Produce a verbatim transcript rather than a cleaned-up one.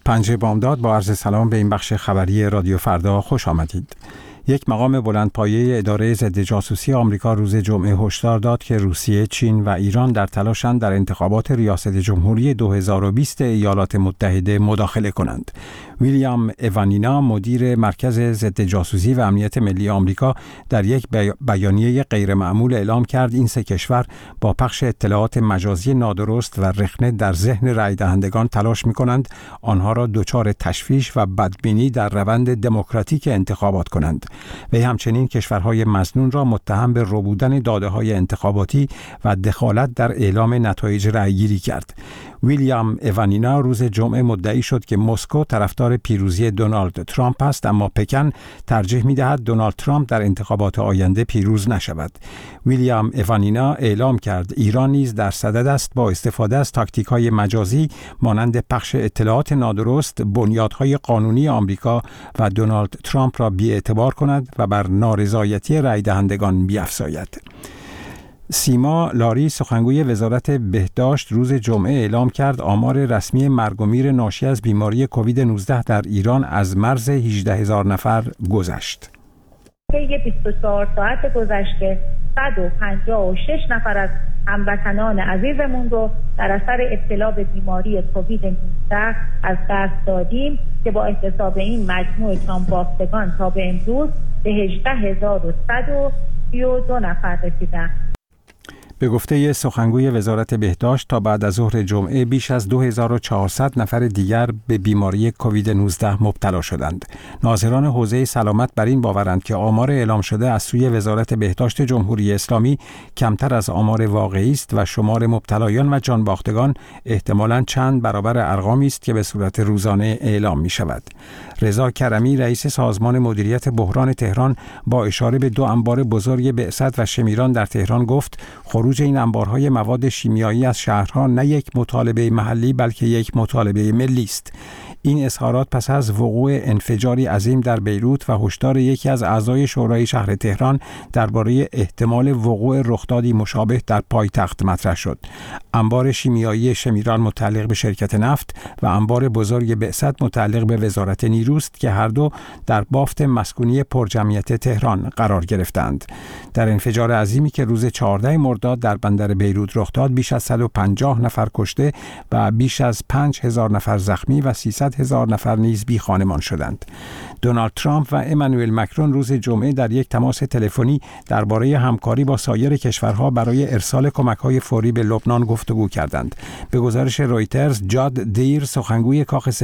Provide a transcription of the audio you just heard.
پنجه بامداد با عرض سلام به این بخش خبری رادیو فردا خوش آمدید. یک مقام بلندپایه اداره ضد جاسوسی آمریکا روز جمعه هشدار داد که روسیه، چین و ایران در تلاشند در انتخابات ریاست جمهوری دو هزار و بیست ایالات متحده مداخله کنند. ویلیام ایوانینا، مدیر مرکز ضد جاسوسی و امنیت ملی آمریکا، در یک بیانیه غیرمعمول اعلام کرد این سه کشور با پخش اطلاعات مجازی نادرست و رخنه در ذهن رای دهندگان تلاش می‌کنند آنها را دچار تشویش و بدبینی در روند دموکراتیک انتخابات کنند. و همچنین کشورهای مظنون را متهم به ربودن داده‌های انتخاباتی و دخالت در اعلام نتایج رأی‌گیری کرد. ویلیام ایوانینا روز جمعه مدعی شد که مسکو طرفدار پیروزی دونالد ترامپ است، اما پکن ترجیح می‌دهد دونالد ترامپ در انتخابات آینده پیروز نشود. ویلیام ایوانینا اعلام کرد ایران نیز در صدد است با استفاده از تاکتیک‌های مجازی مانند پخش اطلاعات نادرست بنیادهای قانونی آمریکا و دونالد ترامپ را بی‌اعتبار کند و بر نارضایتی رای دهندگان بیفزاید. سیما لاری، سخنگوی وزارت بهداشت، روز جمعه اعلام کرد آمار رسمی مرگ و میر ناشی از بیماری کووید نوزده در ایران از مرز هجده هزار نفر گذشت. طی بیست و چهار ساعت گذشته صد و پنجاه و شش نفر از هموطنان عزیزمون رو در اثر ابتلا به بیماری کووید نوزده از دست دادیم که با احتساب این مجموع جانباختگان تا به امروز به هجده هزار و صد و سی و دو نفر رسیدند. به گفته سخنگوی وزارت بهداشت تا بعد از ظهر جمعه بیش از دو هزار و چهارصد نفر دیگر به بیماری کووید نوزده مبتلا شدند. ناظران حوزه سلامت بر این باورند که آمار اعلام شده از سوی وزارت بهداشت جمهوری اسلامی کمتر از آمار واقعی است و شمار مبتلایان و جانباختگان احتمالاً چند برابر ارقامی است که به صورت روزانه اعلام می شود. رضا کرمی، رئیس سازمان مدیریت بحران تهران، با اشاره به دو انبار بزرگ بعثت و شمیران در تهران گفت خروج این انبارهای مواد شیمیایی از شهرها نه یک مطالبه محلی بلکه یک مطالبه ملی است. این اظهارات پس از وقوع انفجاری عظیم در بیروت و هشدار یکی از اعضای شورای شهر تهران درباره احتمال وقوع رخدادی مشابه در پایتخت مطرح شد. انبار شیمیایی شمیران متعلق به شرکت نفت و انبار بزرگ بعثت متعلق به وزارت نیروست که هر دو در بافت مسکونی پرجمعیت تهران قرار گرفتند. در انفجار عظیمی که روز چهاردهم مرداد در بندر بیروت رخ داد، بیش از صد و پنجاه نفر کشته و بیش از پنج هزار نفر زخمی و سیصد هزار نفر نیز بی خانمان شدند. دونالد ترامپ و امانوئل مکرون روز جمعه در یک تماس تلفنی درباره همکاری با سایر کشورها برای ارسال کمک‌های فوری به لبنان گفتگو کردند. به گزارش رویترز، جاد دیر، سخنگوی کاخ